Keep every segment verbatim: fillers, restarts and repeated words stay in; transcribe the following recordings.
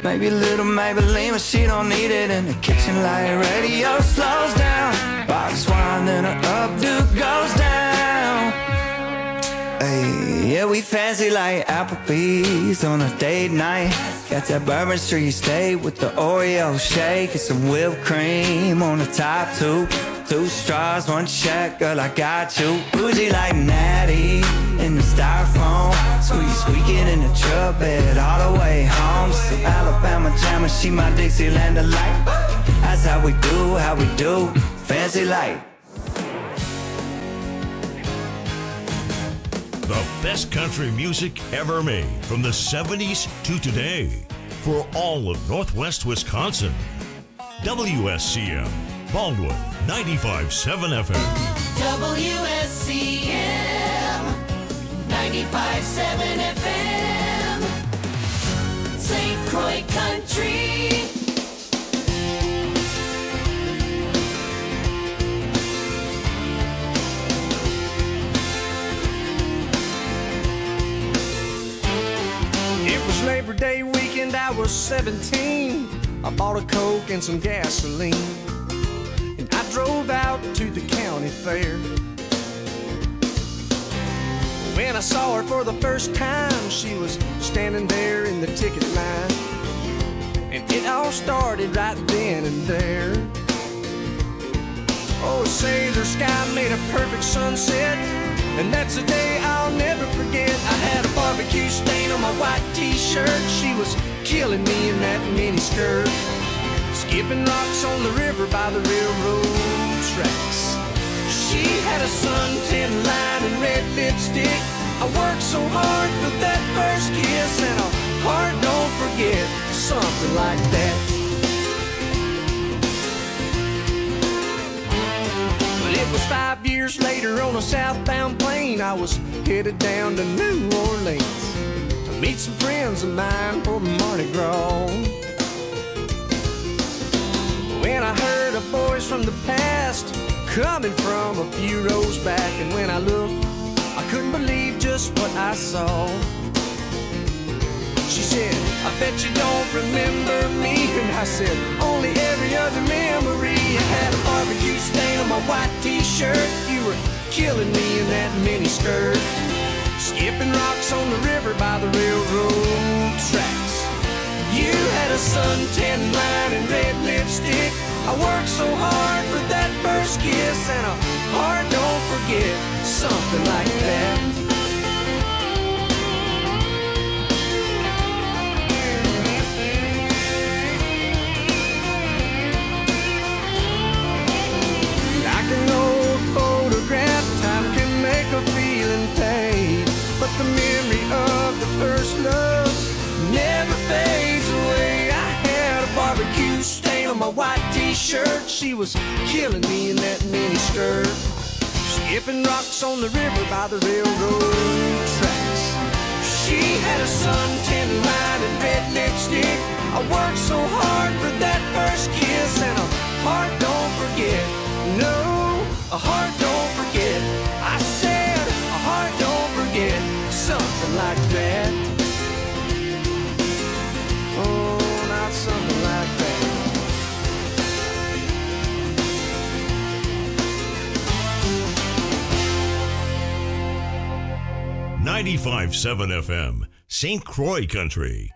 Maybe a little Maybelline, but she don't need it. In the kitchen light radio slows down. Box wine, then her updo goes down. Hey, yeah, we fancy like Applebee's on a date night. Got that Bourbon Street steak with the Oreo shake and some whipped cream on the top two. Two straws, one check, girl, I got you. Bougie like Natty in the styrofoam. Squeak, squeaking in the truck bed all the way home. Some Alabama jammer, she my Dixieland delight. That's how we do, how we do, fancy light. The best country music ever made from the seventies to today for all of Northwest Wisconsin. W S C M, Baldwin, ninety-five point seven F M. W S C M, ninety-five point seven F M. Saint Croix Country. Labor Day weekend, I was seventeen. I bought a Coke and some gasoline, and I drove out to the county fair. When I saw her for the first time, she was standing there in the ticket line, and it all started right then and there. Oh, say the sky made a perfect sunset, and that's a day I'll never forget. I had a barbecue stain on my white t-shirt. She was killing me in that mini skirt, skipping rocks on the river by the railroad tracks. She had a suntan line and red lipstick. I worked so hard for that first kiss, and a heart don't forget, something like that. It was five years later on a southbound plane. I was headed down to New Orleans to meet some friends of mine for Mardi Gras. When I heard a voice from the past coming from a few rows back, and when I looked, I couldn't believe just what I saw. She said, I bet you don't remember me. And I said, only every other memory. I had a barbecue stain on my white t-shirt. You were killing me in that mini skirt, skipping rocks on the river by the railroad tracks. You had a suntan line and red lipstick. I worked so hard for that first kiss, and a heart don't forget, something like that. An old photograph, time can make a feeling fade, but the memory of the first love never fades away. I had a barbecue stain on my white t-shirt. She was killing me in that mini skirt, skipping rocks on the river by the railroad tracks. She had a suntan line and red lipstick. I worked so hard for that first kiss, and a heart don't forget. No, a heart don't forget. I said a heart don't forget, something like that. Oh, not something like that. ninety-five point seven F M, Saint Croix Country.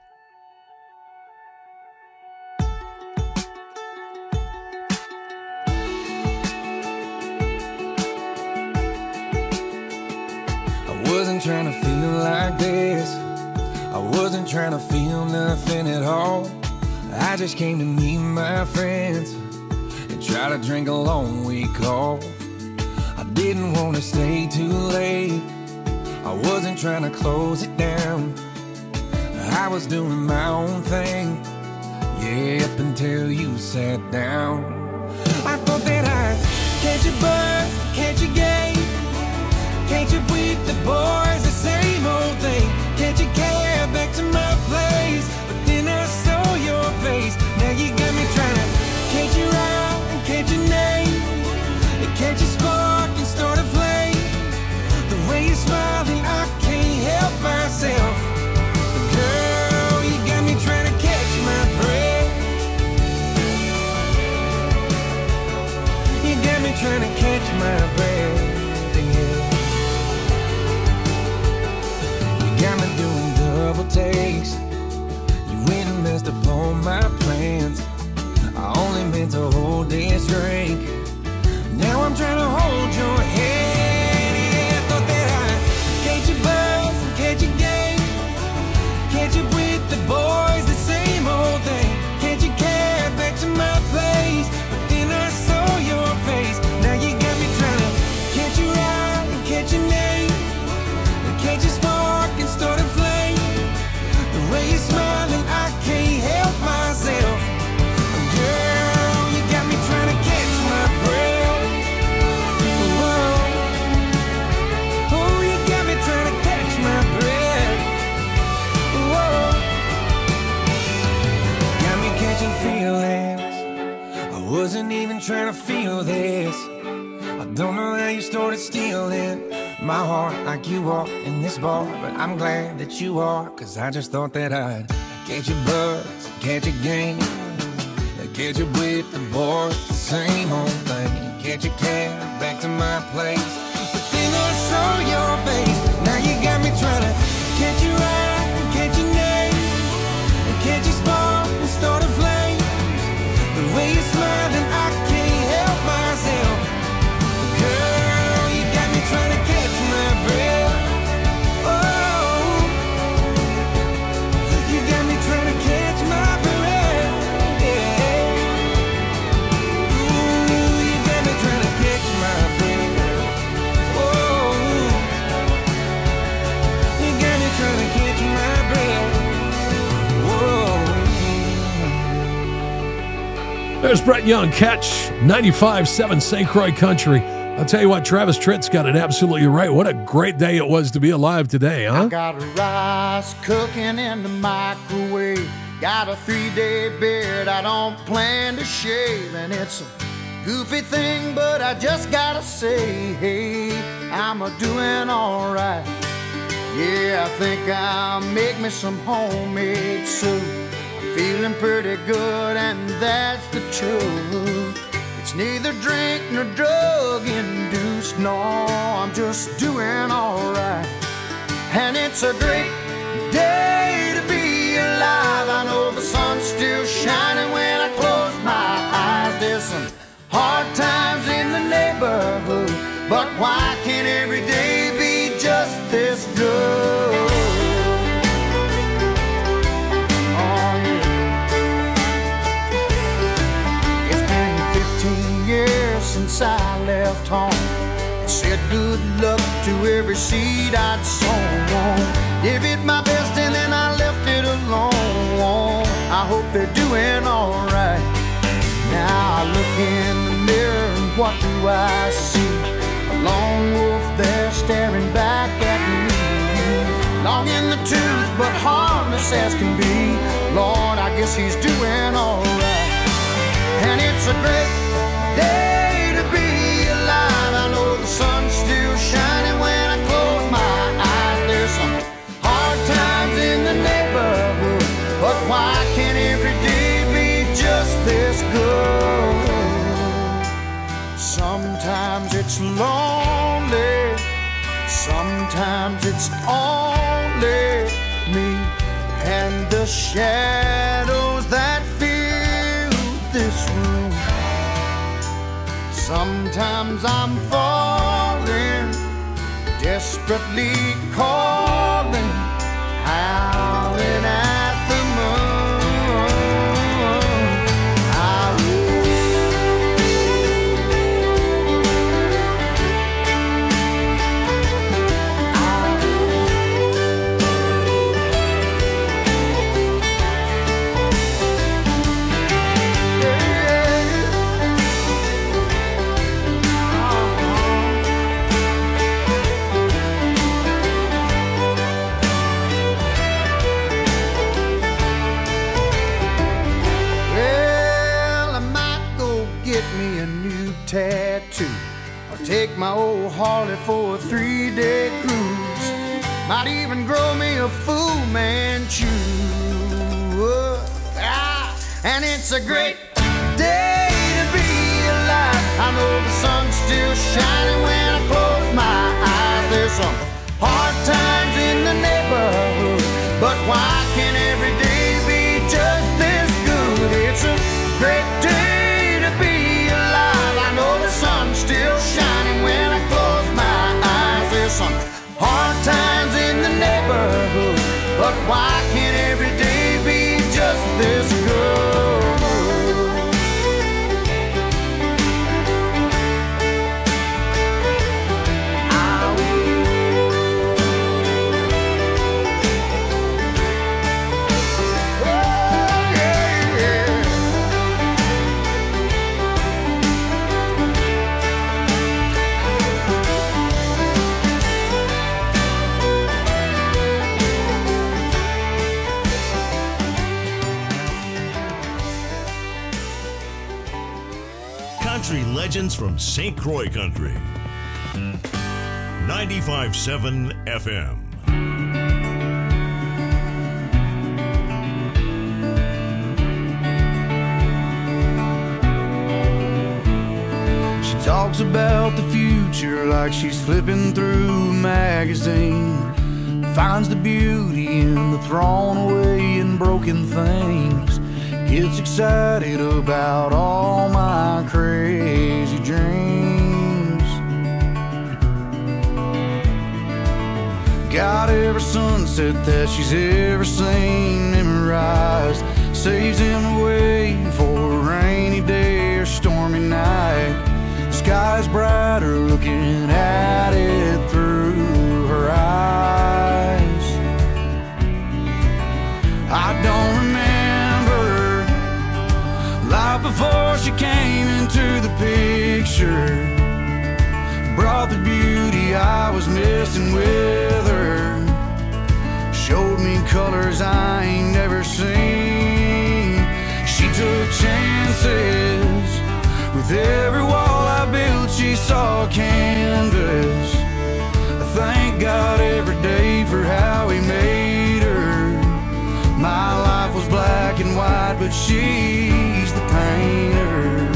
Wasn't trying to feel like this. I wasn't trying to feel nothing at all. I just came to meet my friends and try to drink a long week off. I didn't want to stay too late. I wasn't trying to close it down. I was doing my own thing, yeah, up until you sat down. I thought that I'd catch a buzz, catch a game. Can't you beat the boys, the same old thing? Can't you care back to my place? But then I saw your face. Now you got me trying to catch you out and catch your name, and catch a spark and start a flame. The way you're smiling, I can't help myself. But girl, you got me trying to catch my wasn't even trying to feel this. I don't know how you started stealing my heart like you are in this bar, but I'm glad that you are, cause I just thought that I'd catch your buzz, catch your game, catch you with the boys, the same old thing, catch your cab back to my place. But then I saw your face, now you got me trying to catch your eye and catch your name, and catch your spark and start a flame. The way you're smiling, I can't help myself. Girl, you got me trying to catch my breath. Oh, you got me trying to catch my breath. Yeah. Ooh, you got me trying to catch my breath. Oh, you got me trying to catch my breath. Whoa. There's Brett Young, Catch, ninety-five point seven Saint Croix Country. I'll tell you what, Travis Tritt's got it absolutely right. What a great day it was to be alive today, huh? I got rice cooking in the microwave. Got a three-day beard I don't plan to shave. And it's a goofy thing, but I just gotta say, hey, I'm a doing all right. Yeah, I think I'll make me some homemade soup. I'm feeling pretty good, and that's the truth. It's neither drink nor drug induced, no, I'm just doing alright. And it's a great day to be alive. I know the sun's still shining when I close my eyes. There's some hard times in the neighborhood, but why can't every day be just this good? Since I left home, it said good luck to every seed I'd sown. Give it my best and then I left it alone. I hope they're doing alright. Now I look in the mirror and what do I see? A lone wolf there staring back at me. Long in the tooth but harmless as can be. Lord, I guess he's doing alright. And it's a great day to be alive. I know the sun's still shining when I close my eyes. There's some hard times in the neighborhood, but why can't every day be just this good? Sometimes it's lonely, sometimes it's only me and the shadows that fill this room. Sometimes I'm falling, desperately calling, howling at the moon. I tattoo, or take my old Harley for a three-day cruise. Might even grow me a Fu Manchu. Ah, and it's a great day to be alive. I know the sun's still shining when I close my eyes. There's some hard times in the neighborhood, but why can't every day be just this good? It's a great day to be alive. I know the sun's still shining when I close my eyes. There's some hard times in the neighborhood, but why can't every day be just this good? country legends from Saint Croix Country. ninety-five point seven F M. Talks about the future like she's flipping through a magazine. Finds the beauty in the thrown away and broken things. Gets excited about all my crazy dreams. Got every sunset that she's ever seen memorized. Saves him away for a rainy day or stormy night. Sky's brighter looking at it through her eyes. I don't remember life before she came into the picture. Brought the beauty I was missing with her. Showed me colors I ain't never seen. She took chances. With every wall I built, she saw canvas. I thank God every day for how He made her. My life was black and white, but she's the painter.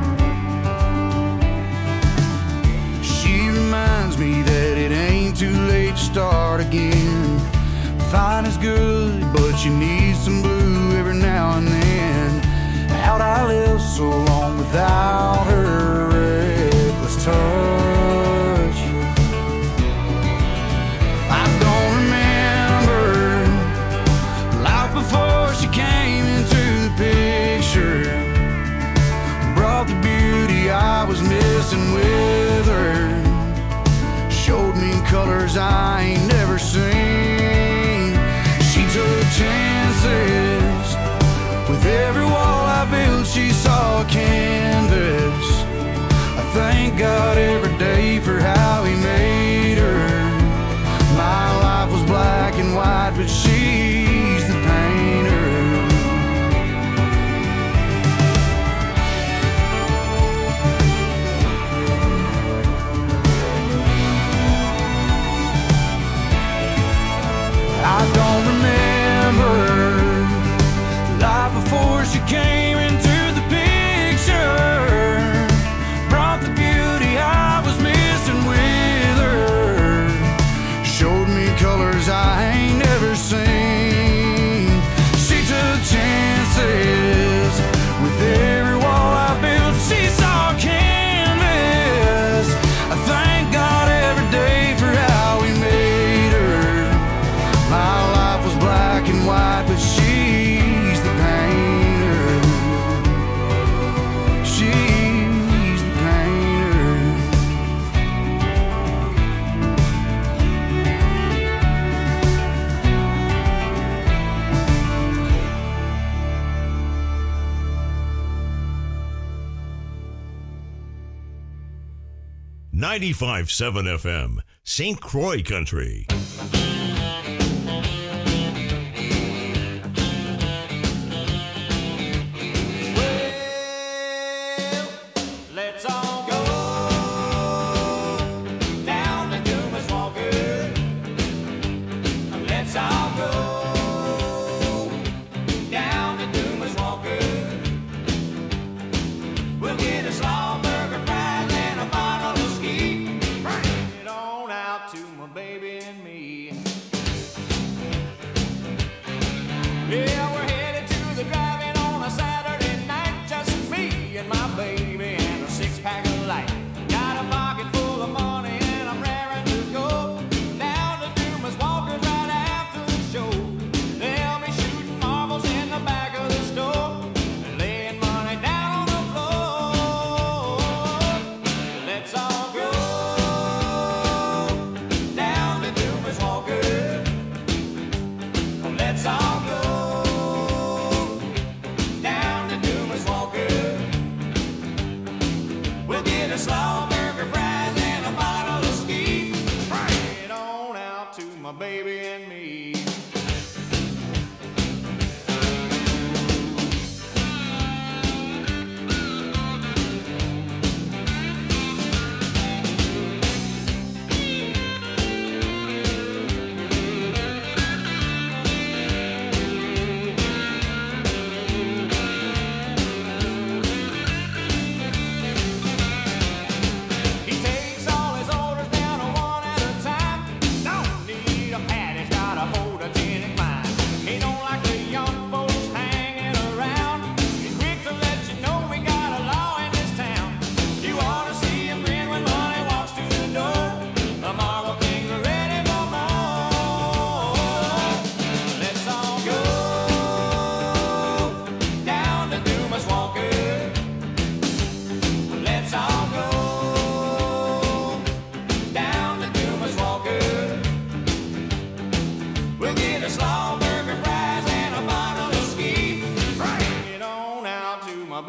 She reminds me that it ain't too late to start again. Fine is good, but you need some blue every now and then. How'd I live so long without her reckless touch? I don't remember life before she came into the picture. Brought the beauty I was missing with her. Showed me colors I ain't never seen. She took chances. With every wall I built, she saw canvas. I thank God every day for how He made her. My life was black and white, but she's the painter. I don't remember life before she came into the picture. Brought the beauty I was missing with her. Showed me colors I ain't never seen. She took chances. With every wall I built, she saw canvas. I thank God every day for how He made her. My life was black and white, but she ninety-five point seven F M, Saint Croix Country. Baby and me.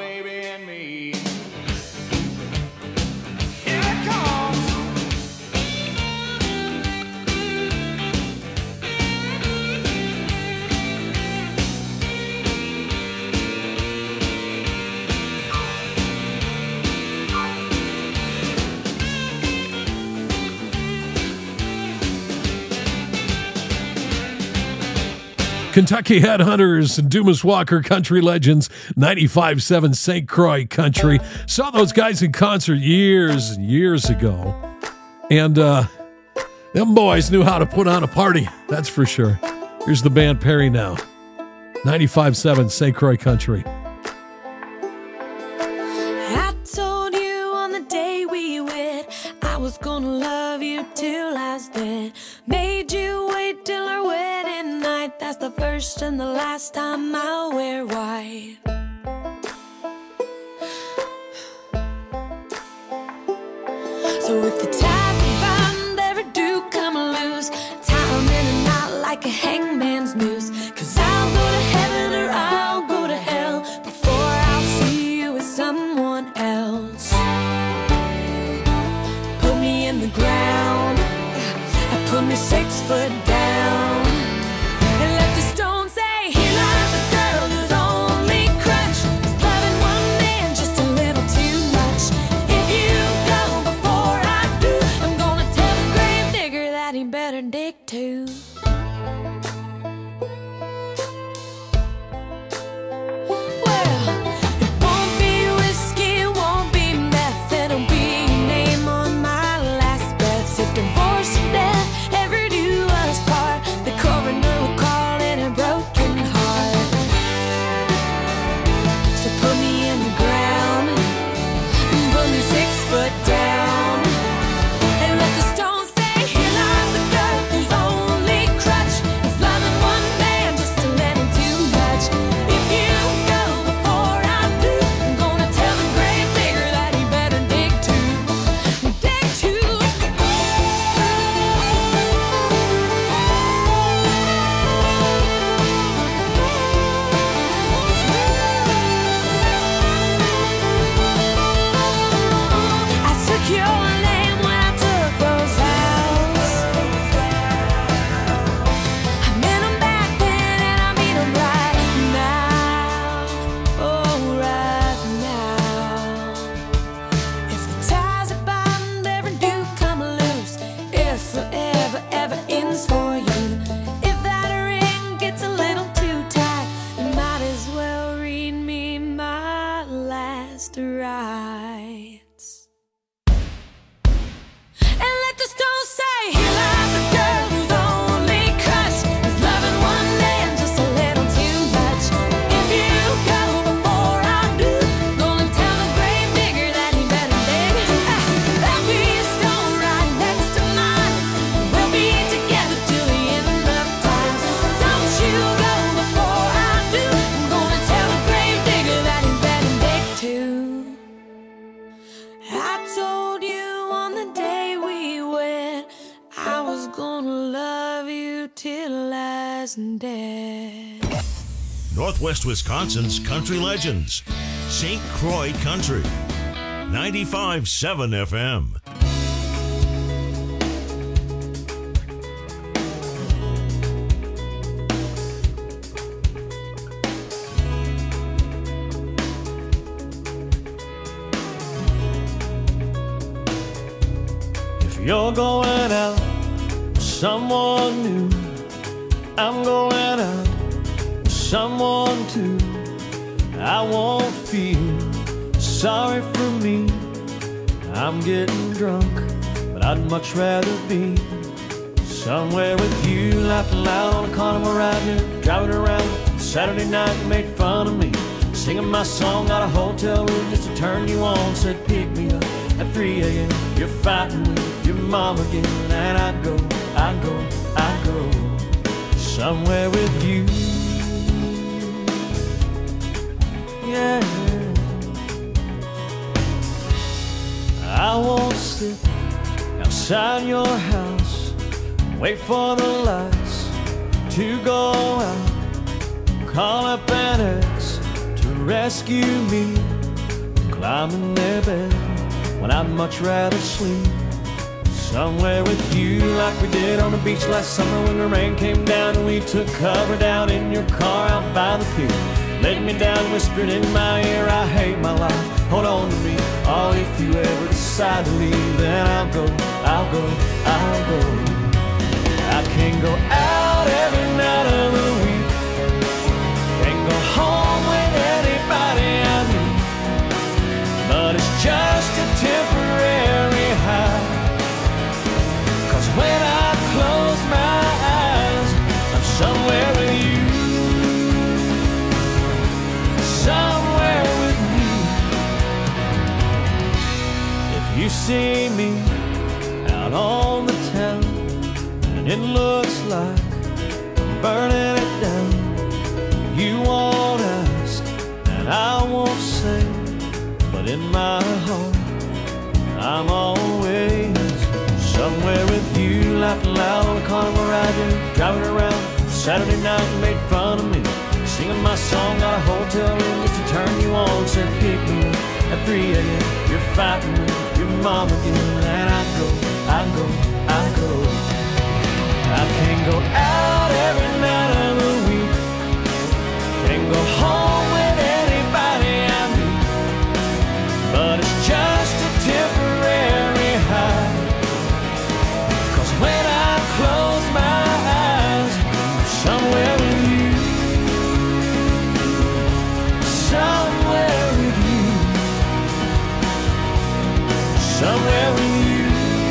baby and me. Here it comes. Kentucky Headhunters and Dumas Walker Country Legends, ninety-five seven Saint Croix Country. Saw those guys in concert years and years ago. And uh, them boys knew how to put on a party, that's for sure. Here's the band Perry now. ninety-five seven Saint Croix Country. I told you on the day we wed I was gonna love you till I was dead. Made you wait till our wedding night. That's the first and the last time I'll wear white. So if the ties we bind ever do come loose, tie 'em in a knot like a hangman's noose. 'Cause I'll go to heaven or I'll go to hell before I'll see you with someone else. Put me in the ground, put me six foot down, and let the stone say, here lies the girl whose only crutch is loving one man just a little too much. If you go before I do, I'm gonna tell the grave digger that he better dig too. Well, it won't be whiskey, it won't be meth, it'll be your name on my last breath. If divorce or death ever do us part, the coroner will call it a broken heart. So put me in the ground, put me six foot down, and let the stone say, here lies the girl whose only crutch is loving one man just a little too much. If you go before I do, I'm gonna tell the grave digger that he better dig too. Dig too. I took your name when I took those vows. I meant 'em back then and I mean 'em right now. Oh, right now. If the ties that bind ever do come loose, if forever ever ends for you, if that ring gets a little too tight, you might as well read me my last rites. And let the stone say, here lies a girl whose only crutch is loving one man just a little too much. If you go before I do, gonna tell the grave digger that he better dig. There'll be a stone right next to mine. We'll be together till the end of time. Don't you go before I do, I'm gonna tell the grave digger that he better dig too. I told you on the day we wed I was gonna love you till I was dead. Northwest Wisconsin's Country Legends, Saint Croix Country, ninety-five seven F M. If you're going out with someone new, I'm going out with someone too. I won't feel sorry for me. I'm getting drunk, but I'd much rather be somewhere with you, laughing loud on a carnival ride, new, driving around Saturday night. You made fun of me, singing my song out of hotel room just to turn you on. Said pick me up at three a.m. You're fighting with your mom again, and I go, I go, I go somewhere with you. Yeah, I won't sit outside your house, wait for the lights to go out, call up an ex to rescue me, climbing their bed when I'd much rather sleep somewhere with you, like we did on the beach last summer when the rain came down and we took cover down in your car out by the pier. Laid me down, whispered in my ear, I hate my life, hold on to me. Oh, if you ever decide to leave, then I'll go, I'll go, I'll go. I can't go out every night of the week, can't go home with anybody I meet, but it's just a temporary high. Cause when I close my eyes, I'm somewhere with you, somewhere with you. If you see me out on the town and it looks like I'm burning it down, you won't ask and I won't say, but in my heart I'm always somewhere with you, laughing loud on the carnival ride, yeah. Driving around Saturday night, you made fun of me, singing my song, got a hotel room just to turn you on. Said pick me up at three a.m. You're fighting with your mom again, and I go, I go, I go. I can't go out every night of the week, can't go home with anybody I meet, but it's just a temporary high. When I close my eyes, I'm somewhere with you, somewhere with you, somewhere with you.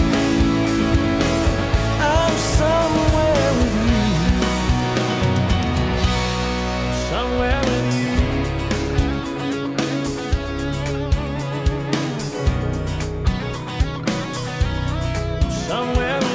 I'm somewhere with you, somewhere with you. Somewhere with you.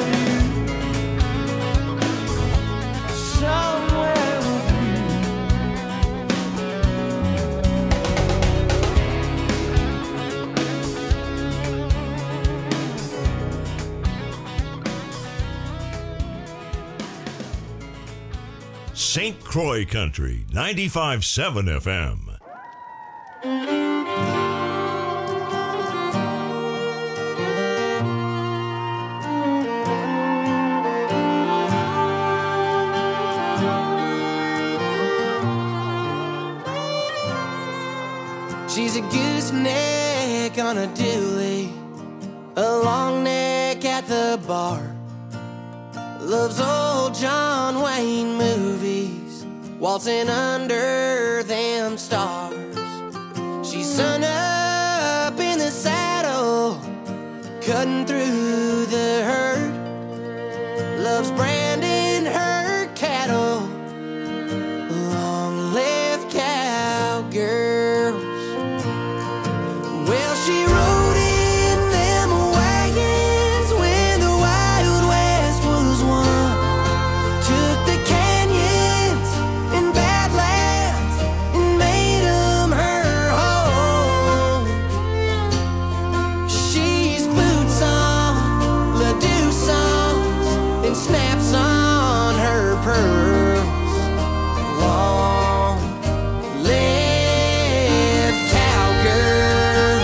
Saint Croix Country, ninety-five point seven F M. She's a gooseneck on a dually, a long neck at the bar. Loves old John Wayne movies, waltzing under them stars. She's sun up in the saddle, cutting through the herd. Loves branding her cattle, long-lived cowgirls. Well, she rode in them wagons when the Wild West was won. Took the canyons and badlands and made them her home. She's boots on, Ledoux songs, and snaps on her pearls. Long-lived cowgirls.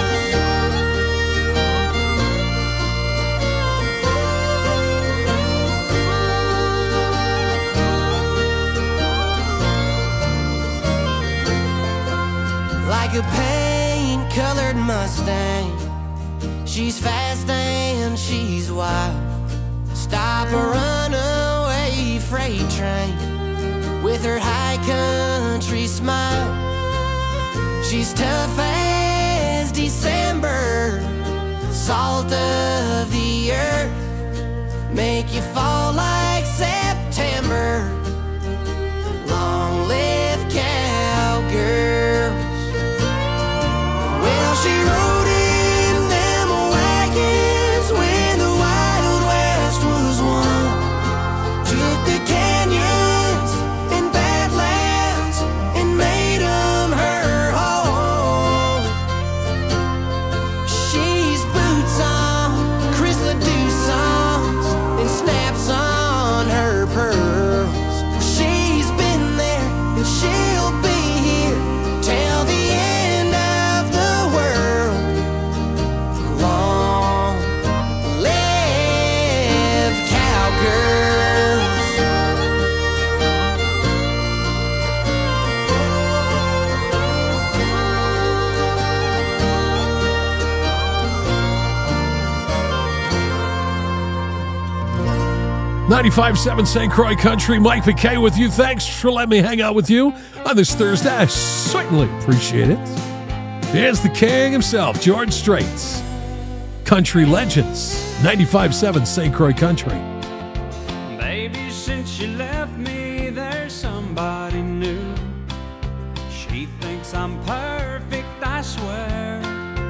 Like a paint-colored Mustang, she's fast and she's wild. Stop a runaway freight train with her high country smile. She's tough as December, salt of the earth, make you fall like September. Long-lived cowgirls. Well, she rode in them wagons when the Wild West was won. Took the canyons and badlands and made them her home. She's boots on, Chris Ledoux songs, and snaps on her pearls. ninety-five point seven Saint Croix Country. Mike McKay with you. Thanks for letting me hang out with you on this Thursday. I certainly appreciate it. Here's the king himself, George Strait's Country Legends, ninety-five point seven Saint Croix Country. Baby, since you left me, there's somebody new. She thinks I'm perfect, I swear.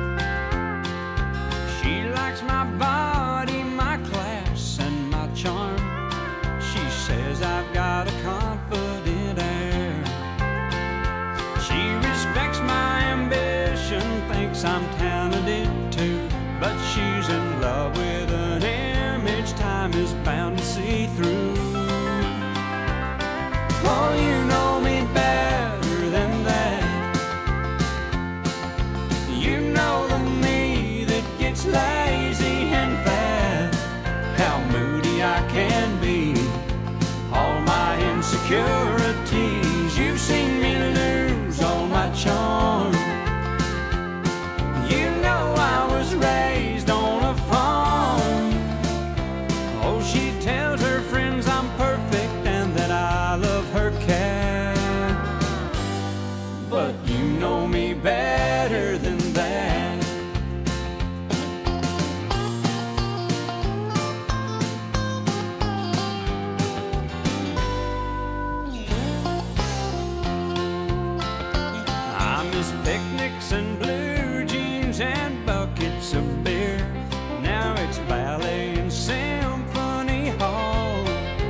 She likes my body, my class, and my charm. She says I've got a confident air. She respects my ambition, thinks I'm talented too. But she's in love with an image time is bound to see through. Oh, you know me better than that. You know the me that gets lazy and fat. How moody I can be, all my insecurities. You've seen me lose all my charm. You know I was raised on a farm. Oh, she tells her friends I'm perfect and that I love her cat. But you know me better than that. I miss picnics and blue jeans and buckets of beer. Now it's ballet and symphony hall.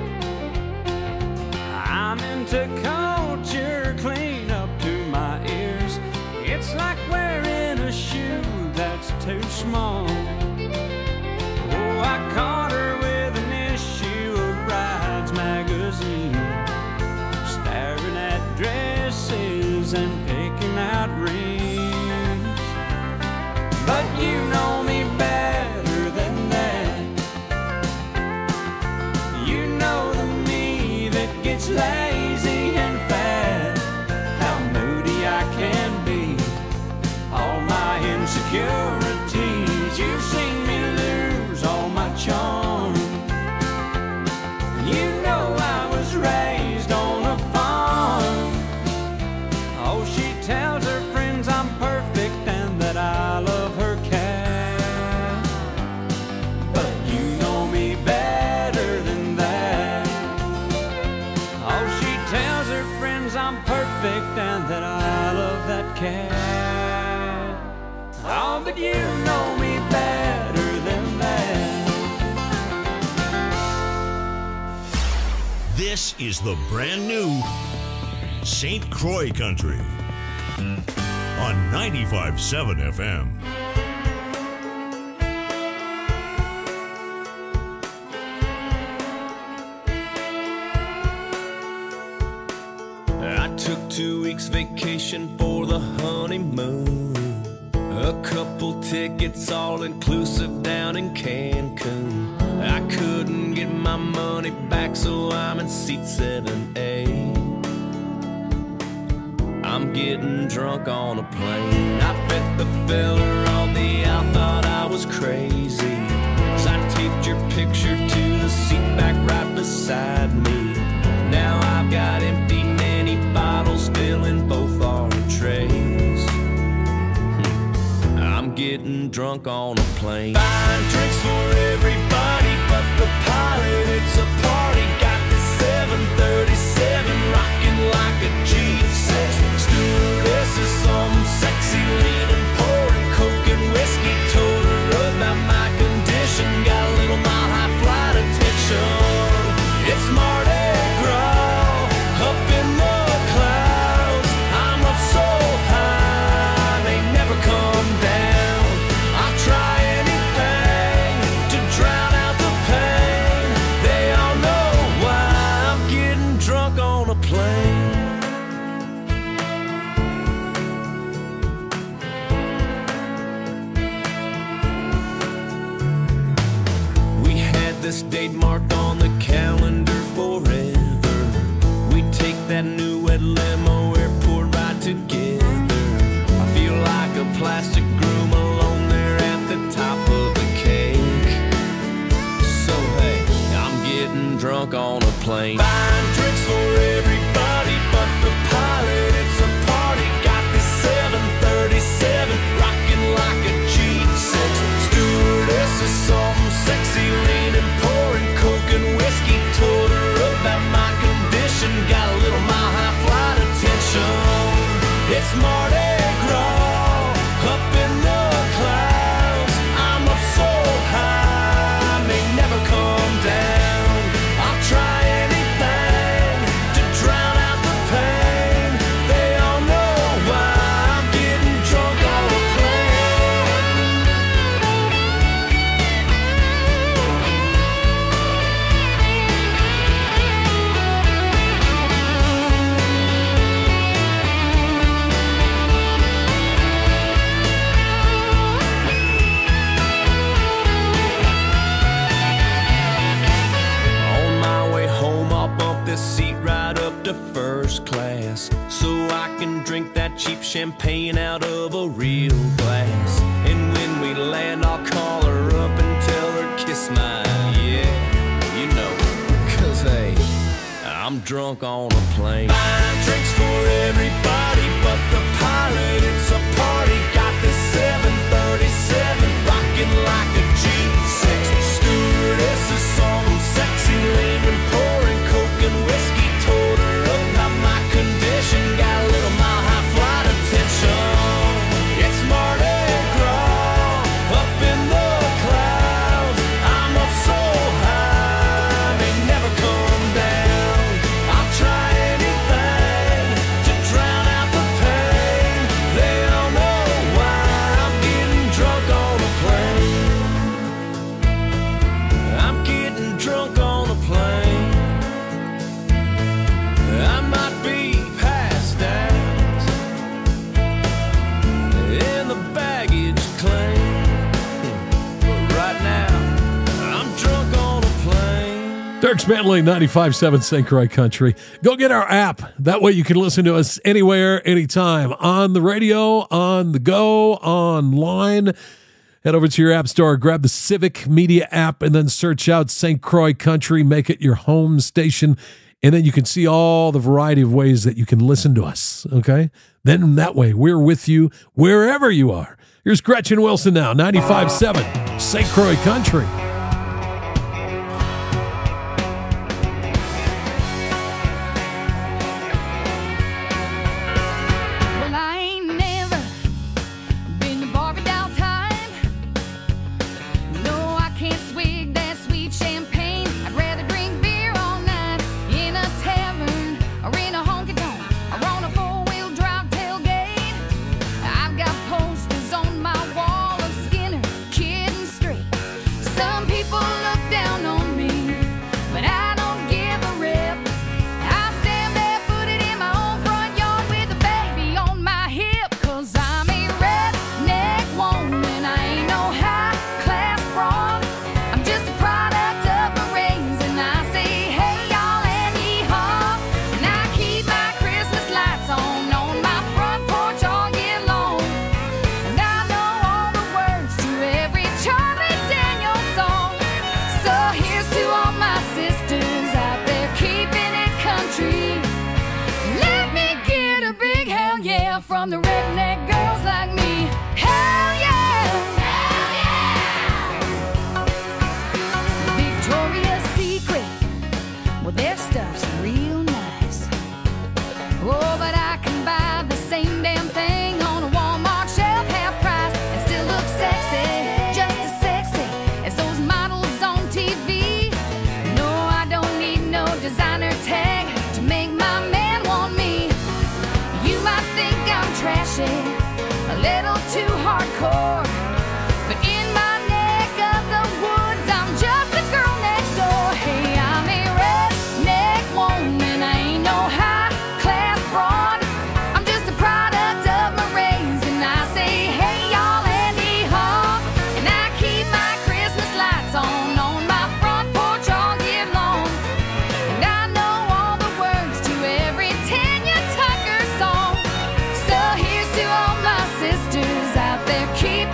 I'm into culture clean up to my ears. It's like wearing a shoe that's too small. Oh, I caught her with an issue of Brides magazine, staring at dresses and picking out rings. But you know me better than that. You know the me that gets lazy and fat. How moody I can be, all my insecurities. You've seen me lose all my charm. You know I was raised on a farm. Oh, she tells her friends I'm perfect and that I love her cat. But you know me better than that. Oh, she tells her friends I'm perfect and that I love that cat. Oh, but you know me better than that. This is the brand new Saint Croix Country on ninety-five point seven F M. I took two weeks vacation for the honeymoon. A couple tickets all inclusive down in Cancun. I couldn't get my money back, so I'm in seat seven A. I'm getting drunk on a plane. I bet the fella on the out thought I was crazy, 'cause I taped your picture to the seat back right beside me. Now I've got empty nanny bottles filling both our trays. Hmm. I'm getting drunk on a plane. Buying drinks for everybody but the pilot. It's a party. Got the seven thirty-seven rocking like a G. Says stewardess is some sexy leaning, pouring coke and whiskey. Told her about my condition. Got a little mile high flight attention. It's Mardi Gras up in the clouds. I'm up so high they never come down. I'll try anything to drown out the pain. They all know why I'm getting drunk on a plane. Mardi Gras up in the clouds. I'm up so high, I may never come down. I'll try anything to drown out the pain. They all know why I'm getting drunk on a plane. On my way home, I'll bump this seat right up to first class, so I can drink that cheap champagne out of a real glass. And when we land, I'll call her up and tell her kiss my, yeah, you know, 'cause hey, I'm drunk on a plane. Buying drinks for everybody but the pilot. It's a party. Got this seven thirty-seven rocking like a G six. Stewardess is some sexy lady pouring coke and whiskey. Told her about my condition. Got a little mile high flight attention. It's Mardi Gras up in the clouds. I'm up so high, I may never come down. I'll try anything to drown out the pain. They all know why I'm getting drunk on a plane. I'm getting drunk on a plane. I might be passed out in the baggage claim, but right now I'm drunk on a plane. Dirk Spanley, ninety-five point seven Saint Croix Country. Go get our app. That way you can listen to us anywhere, anytime, on the radio, on the go, online. Head over to your app store, grab the Civic Media app, and then search out Saint Croix Country. Make it your home station, and then you can see all the variety of ways that you can listen to us, okay? Then that way, we're with you wherever you are. Here's Gretchen Wilson now, ninety-five point seven Saint Croix Country. Well, I ain't never been to Barbie doll time. No, I can't swig that sweet champagne. I'd rather drink beer all night in a tavern or in a honky tonk or on a four-wheel drive tailgate. I've got posters on my wall of Skinner, Kid and Straight. Some people look down on me, but I don't give a rip. I stand barefooted in my own front yard with a baby on my hip. 'Cause I'm a redneck woman, I ain't no high-class broad. I'm just a product of my raising. I say, hey, y'all, and yee-haw. And I keep my Christmas lights on on my front porch all year long. And I know all the words to every Charlie Daniels song. So here's to all my sisters out there keeping it country. Let me get a big hell yeah from the redneck girls like me. Hell yeah! Hell yeah! Victoria's Secret, well, their stuff's real nice. Oh, but I can buy the same damn thing on a Walmart shelf, half price, and still look sexy, just as sexy as those models on T V. No, I don't need no designer tag to make my man want me. You might think I'm trashy, a little too hardcore, but in my neck of the woods, I'm just the girl next door. Hey, I'm a redneck woman, I ain't no high-class broad. I'm just a product of my raising. I say, hey, y'all, and yee-haw. And I keep my Christmas lights on on my front porch all year long. And I know all the words to every Tanya Tucker song. So here's to all my sisters out there keeping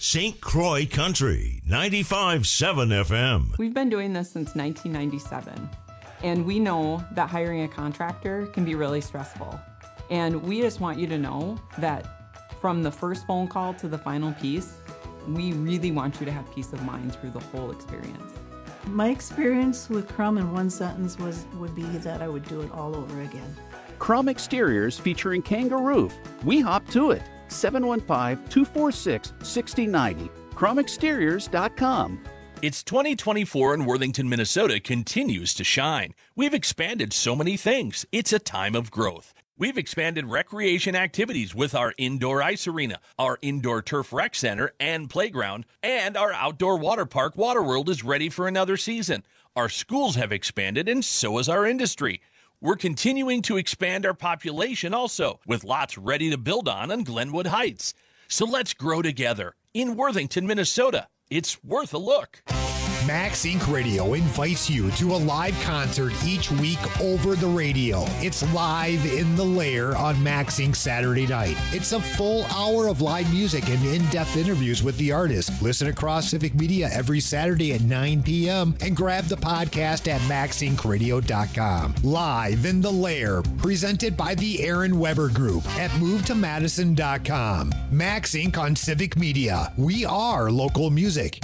Saint Croix Country, ninety-five point seven F M. We've been doing this since nineteen ninety-seven, and we know that hiring a contractor can be really stressful. And we just want you to know that from the first phone call to the final piece, we really want you to have peace of mind through the whole experience. My experience with Crum in one sentence was would be that I would do it all over again. Crum Exteriors featuring Kangaroo. We hop to it. seven one five, two four six, six zero nine zero. crum exteriors dot com. It's twenty twenty-four and Worthington, Minnesota continues to shine. We've expanded so many things. It's a time of growth. We've expanded recreation activities with our indoor ice arena, our indoor turf rec center and playground, and our outdoor water park Waterworld is ready for another season. Our schools have expanded and so has our industry. We're continuing to expand our population also, with lots ready to build on on Glenwood Heights. So let's grow together in Worthington, Minnesota. It's worth a look. Max Incorporated. Radio invites you to a live concert each week over the radio. It's Live in the Lair on Max Incorporated. Saturday night. It's a full hour of live music and in-depth interviews with the artist. Listen across Civic Media every Saturday at nine p.m. and grab the podcast at max inc radio dot com. Live in the Lair, presented by the Aaron Weber Group at move to madison dot com. Max Incorporated on Civic Media. We are local music.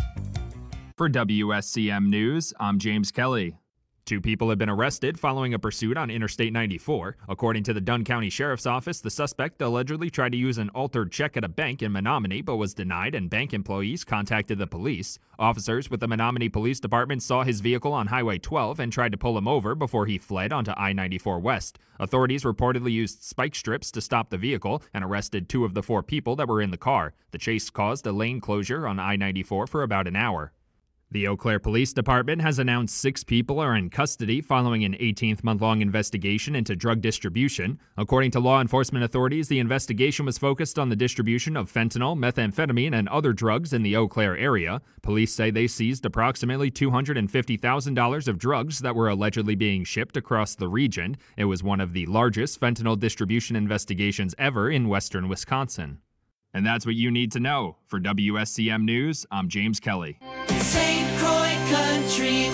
For W S C M News, I'm James Kelly. Two people have been arrested following a pursuit on Interstate ninety-four. According to the Dunn County Sheriff's Office, the suspect allegedly tried to use an altered check at a bank in Menominee, but was denied, and bank employees contacted the police. Officers with the Menominee Police Department saw his vehicle on Highway twelve and tried to pull him over before he fled onto I ninety-four West. Authorities reportedly used spike strips to stop the vehicle and arrested two of the four people that were in the car. The chase caused a lane closure on I ninety-four for about an hour. The Eau Claire Police Department has announced six people are in custody following an eighteen-month-long investigation into drug distribution. According to law enforcement authorities, the investigation was focused on the distribution of fentanyl, methamphetamine, and other drugs in the Eau Claire area. Police say they seized approximately two hundred fifty thousand dollars of drugs that were allegedly being shipped across the region. It was one of the largest fentanyl distribution investigations ever in western Wisconsin. And that's what you need to know. For W S C M News, I'm James Kelly. Saint Croix Country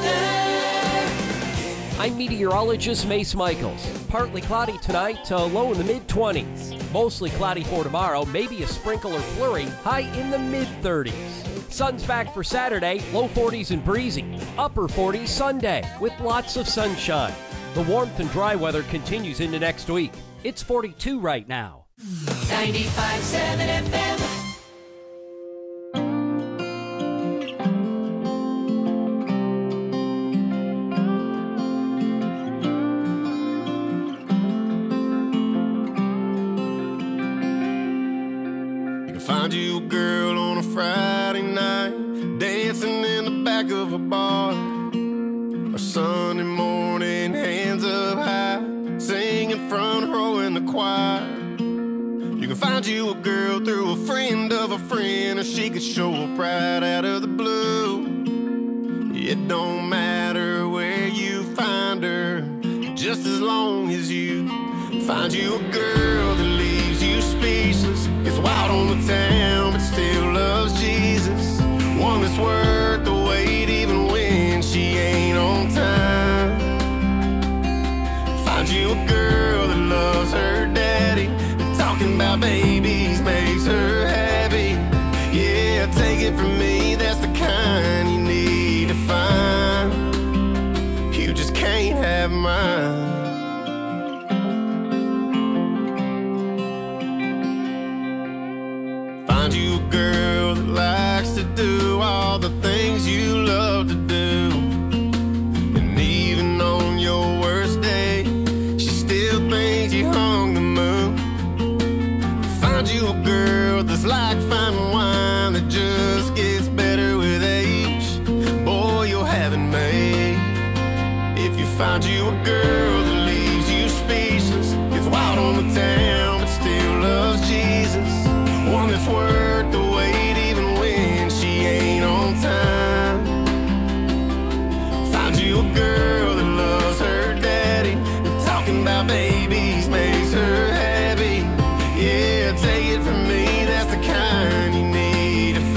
weather. I'm meteorologist Mace Michaels. Partly cloudy tonight to low in the mid-twenties. Mostly cloudy for tomorrow, maybe a sprinkle or flurry, high in the mid-thirties. Sun's back for Saturday, low forties and breezy. Upper forties Sunday with lots of sunshine. The warmth and dry weather continues into next week. It's forty-two right now. ninety-five point seven F M. You can find you a girl on a Friday night, dancing in the back of a bar, or Sunday morning, hands up high, singing front row in the choir. You can find you a girl through a friend of a friend, or she could show up right out of the blue. It don't matter where you find her, just as long as you find you a girl that leaves you speechless, gets wild on the town but still loves Jesus, one that's worth the wait even when she ain't on time. Find you a girl that loves her daddy, talking about babies makes her happy. Yeah, take it from me, that's the kind you need to find. You just can't have mine. Find you a girl that likes to do all the things you love to do, and even on your worst day, she still thinks you hung the moon. Find you a girl that's like fine wine that just gets better with age. Boy, you'll have it made. If you find you a girl that leaves you speechless, gets wild on the town but still loves Jesus, one that's worth the wait even when she ain't on time. Find you a girl that loves her daddy, and talking about babies makes her happy. Yeah, take it from me, that's the kind you need to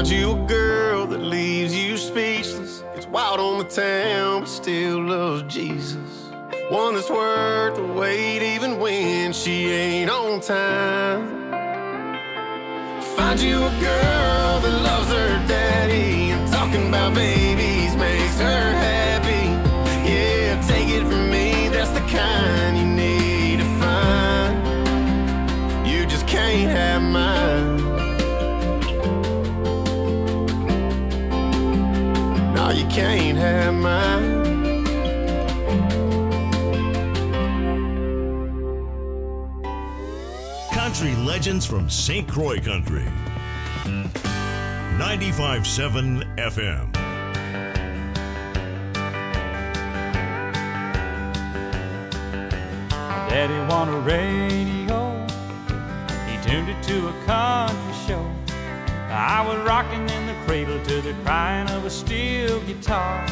Find you a girl that leaves you speechless. It's wild on the town, but still loves Jesus. One that's worth the wait even when she ain't on time. Find you a girl that loves her daddy, and talking about babies makes her happy. Yeah, take it from me, that's the kind you need to find. You just can't have mine. No, you can't have mine. Country legends from Saint Croix Country. ninety-five point seven F M. Daddy won a radio. He tuned it to a country show. I was rocking in the cradle to the crying of a steel guitar.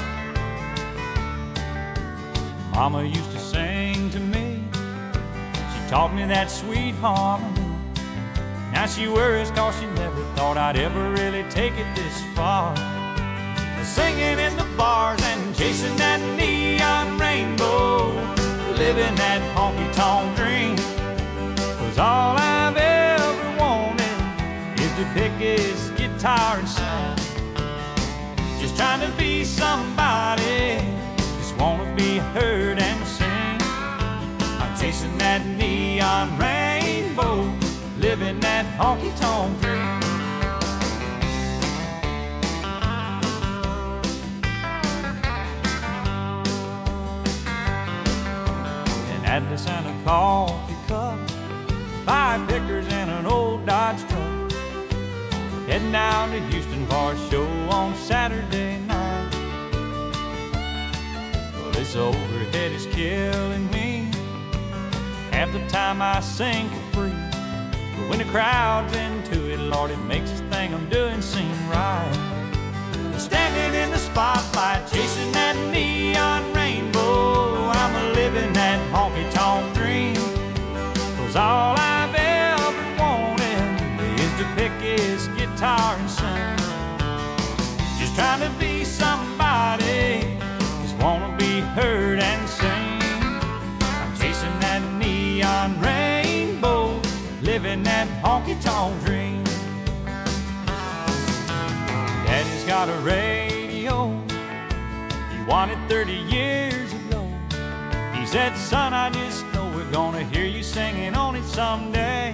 Mama used to sing to me. She taught me that sweet harmony. Now she worries cause she never thought I'd ever really take it this far. Singing in the bars and chasing that neon rainbow, living that honky-tonk dream. Was all I've ever wanted is to pick his guitar and sing. Just trying to be somebody, just wanna be heard and sing. I'm chasing that neon rainbow, living that honky-tonk dream. An Atlas and a coffee cup, five pickers and an old Dodge truck, heading down to Houston for a show on Saturday night. Well, this overhead is killing me. Half the time I sing for free, but when the crowd's into it, Lord, it makes this thing I'm doing seem right. Standing in the spotlight, chasing that neon rainbow, I'm a living that honky-tonk dream. Cause all I've ever wanted is to pick his guitar and sing. Just trying to be somebody, just wanna be heard and sing. I'm chasing that neon rainbow, living that honky-tonk dream. Daddy's got a radio, he won it thirty years ago. He said, son, I just know we're gonna hear you singing on it someday.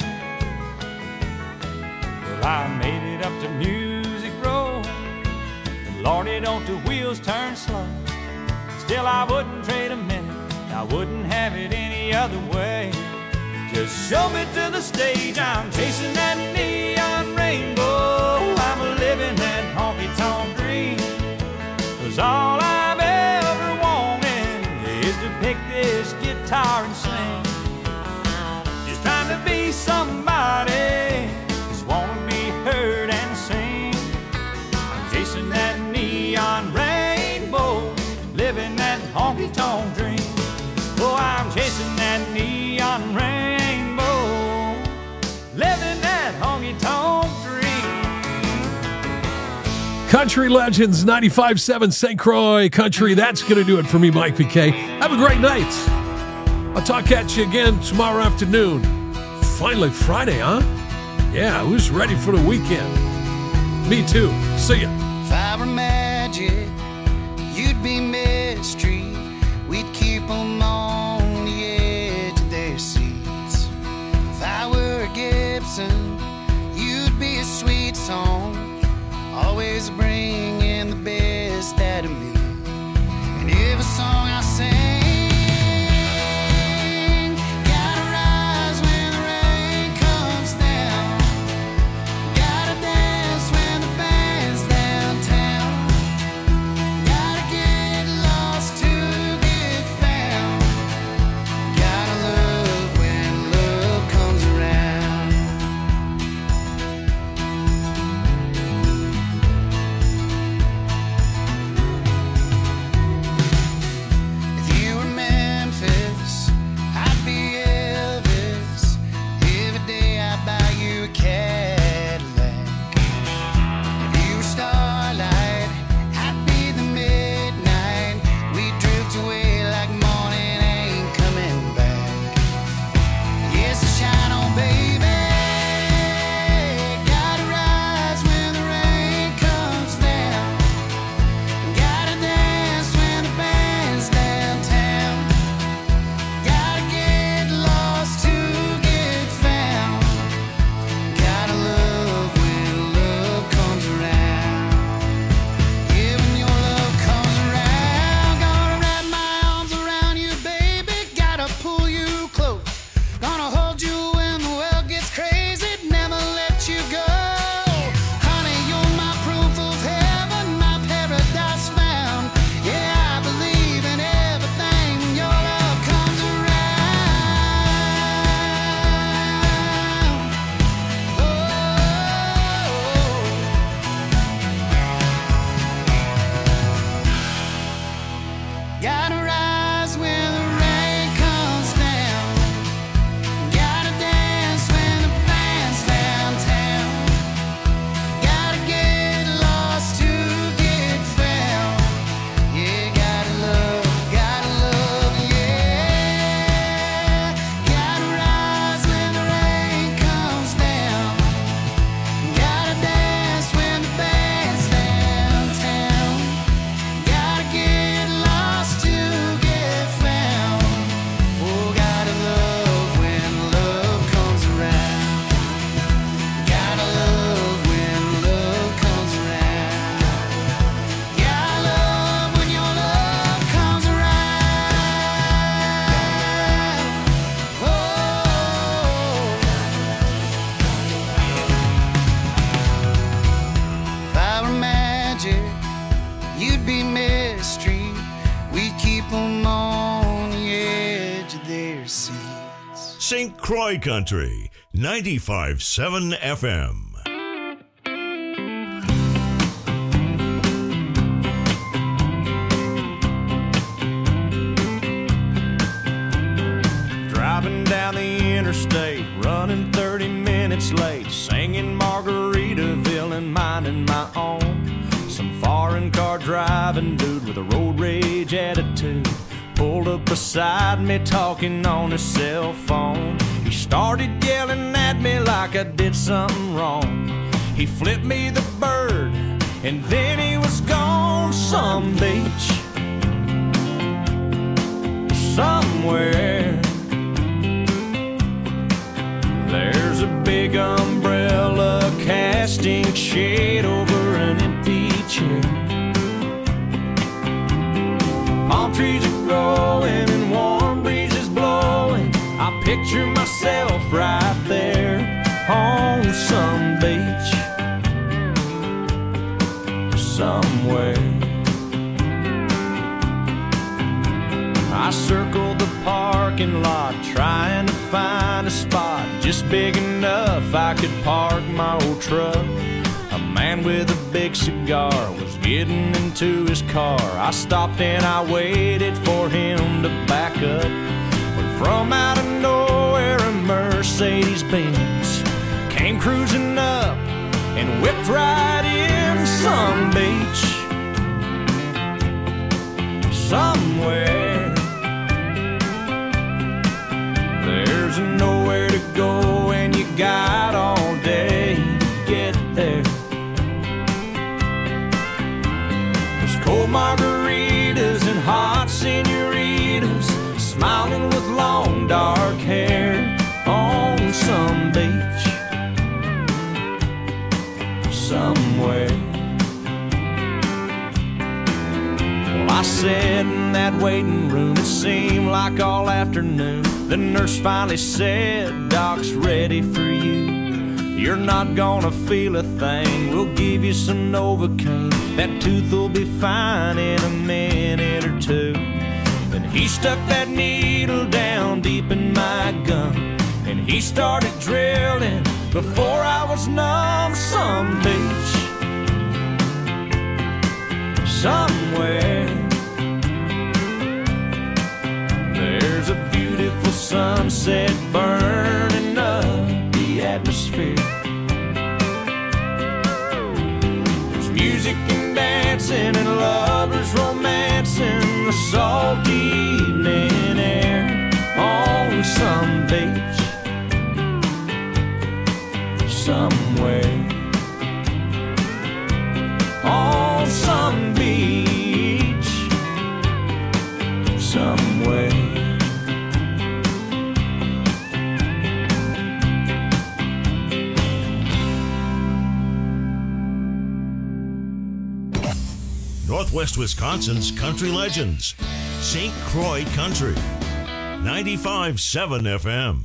Well, I made it up to Music Row, and Lordy, don't the wheels turn slow. Still, I wouldn't trade a minute, I wouldn't have it any other way. Just show me to the stage, I'm chasing that neon rainbow, I'm a living that honky-tonk dream. Cause all I've ever wanted is to pick this guitar and sing. Just trying to be somebody, just wanna be heard and sing. I'm chasing that neon rainbow, living that honky-tonk dream. Oh, I'm chasing that neon rainbow, living that honky-tonk dream. Country Legends, ninety-five point seven Saint Croix Country. That's going to do it for me, Mike P K. Have a great night. I'll talk at you again tomorrow afternoon. Finally Friday, huh? Yeah, who's ready for the weekend? Me too. See ya. If I were magic, you'd be mystery. We'd keep them on the edge of their seats. If I were a Gibson, you'd be a sweet song, always bringing the best out of me. And every song I sing, gotta rise when the rain comes down, gotta dance when the band's downtown, gotta get lost to get found, gotta love when love comes around. Saint Croix Country, ninety-five point seven F M. Driving down the interstate, running thirty minutes late, singing Margaritaville and minding my own. Some foreign car driving dude with a road rage attitude pulled up beside me talking on his cell phone. He started yelling at me like I did something wrong. He flipped me the bird and then he was gone. Some beach somewhere, there's a big umbrella casting shade over an empty chair. Palm trees are growing and warm breezes blowing. I picture myself right there on some beach somewhere. I circled the parking lot trying to find a spot just big enough I could park my old truck. A man with a big cigar was getting into his car. I stopped and I waited for him to back up. But from out of nowhere a Mercedes Benz came cruising up and whipped right in. Some beach somewhere, there's nowhere to go and you got all day to get there. There's cold margaritas and hot senoritas smiling with long dark hair on some beach somewhere. Well, I sat in that waiting room, it seemed like all afternoon. The nurse finally said, Doc's ready for you. You're not gonna feel a thing, we'll give you some Novocaine. That tooth will be fine in a minute or two. Then he stuck that needle down deep in my gum, and he started drilling before I was numb. Some beach somewhere, there's a beautiful sunset burning up the atmosphere. There's music and dancing and lovers romancing the salty evening air on some beach somewhere. On some beach somewhere. Northwest Wisconsin's country legends, Saint Croix Country, ninety-five point seven F M.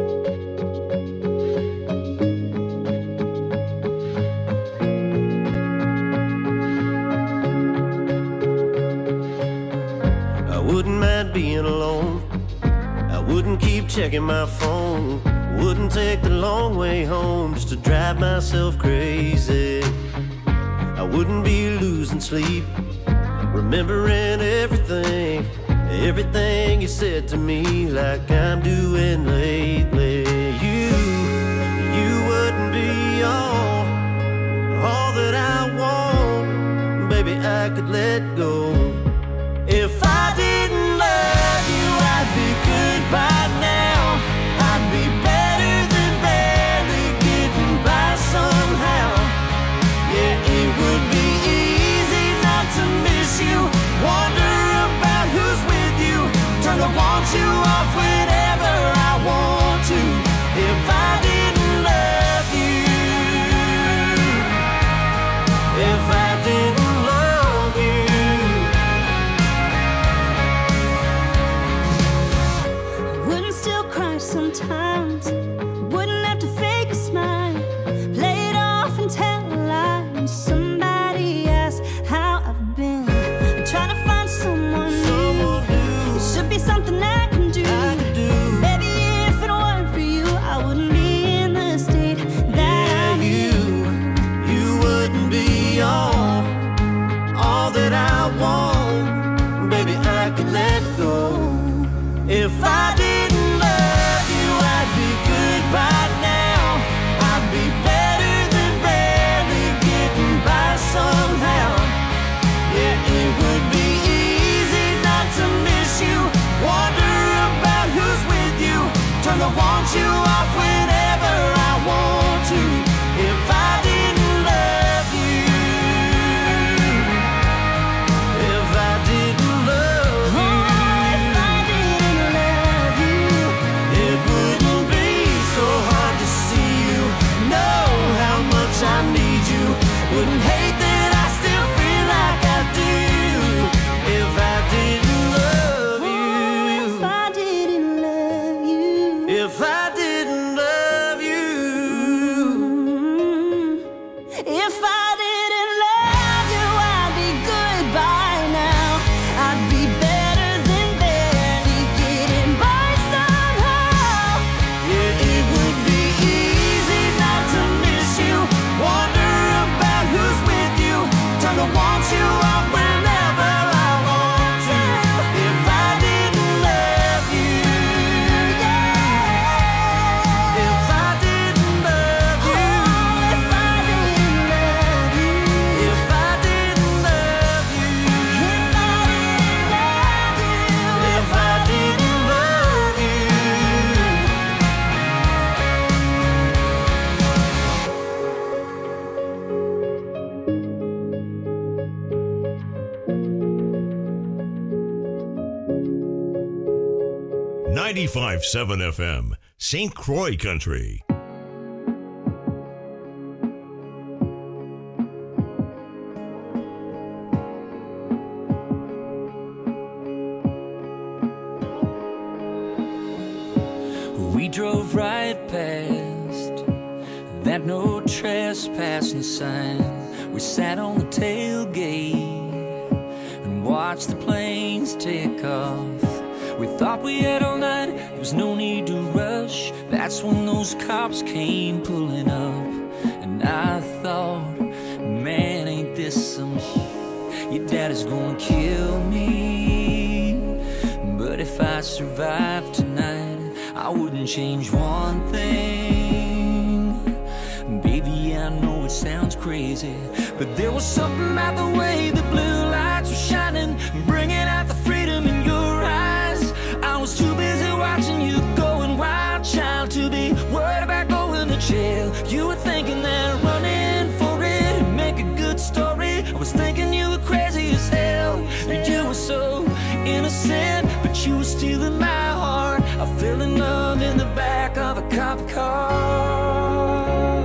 I wouldn't mind being alone. I wouldn't keep checking my phone. Wouldn't take the long way home just to drive myself crazy. I wouldn't be losing sleep, remembering everything, everything you said to me, like I'm doing lately. You, you wouldn't be all, all that I want. Baby, I could let go. If I didn't love you, I'd be good by now. I'd be better than barely getting by somehow. Yeah, it would be easy not to miss you, wonder about who's with you, turn the want to off whenever I want to. If I didn't love you, if I didn't love you, Wouldn't still cry sometimes. Wouldn't have to fake a smile. Play it off and tell a lie. Somebody asked how I've been. I'm trying to find someone new. It should be something I can do. Baby, if it was want you off whenever I want to. If I didn't love you, if I didn't love you, if I didn't love you, it wouldn't be so hard to see you, know how much I need you, wouldn't hate that I still feel like I do. If I didn't love you, if I didn't love you, if I didn't love you, if I didn't love you, I'd be good by now. I'd be better than barely getting by somehow. Yeah, it would be easy not to miss you, wonder about who's with you, turn to want you off whenever I want to. If I didn't love you, yeah. If I didn't love you, if I didn't love you, if I didn't love you, if I didn't love you, if I didn't love you. ninety-five point seven F M, Saint Croix Country. We drove right past that no trespassing sign. We sat on the tailgate and watched the planes take off. We thought we had all night, there was no need to rush. That's when those cops came pulling up. And I thought, man, ain't this some shit? Your daddy's gonna kill me. But if I survive tonight, I wouldn't change one thing. Baby, I know it sounds crazy, but there was something about the way the blue lights were shining, bringing out the freedom in your eyes. I was too busy watching you going wild, child, to be worried about going to jail. You were thinking that running for it would make a good story. I was thinking you were crazy as hell. You were so innocent, but you were stealing my heart. I fell in love in the back of a cop car.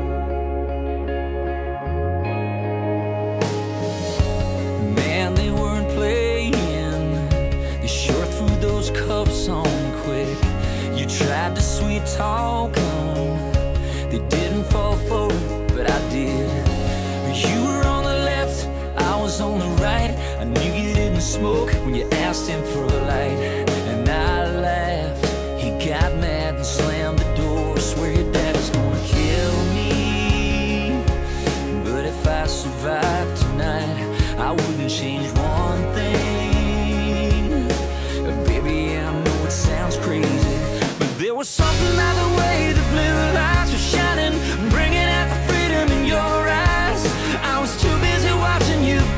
Man, they weren't playing. They sure threw those cuffs on quick. You tried to sweet talk them. They didn't fall for it, but I did. You were on the left, I was on the right. I knew you didn't smoke when you asked him for a light.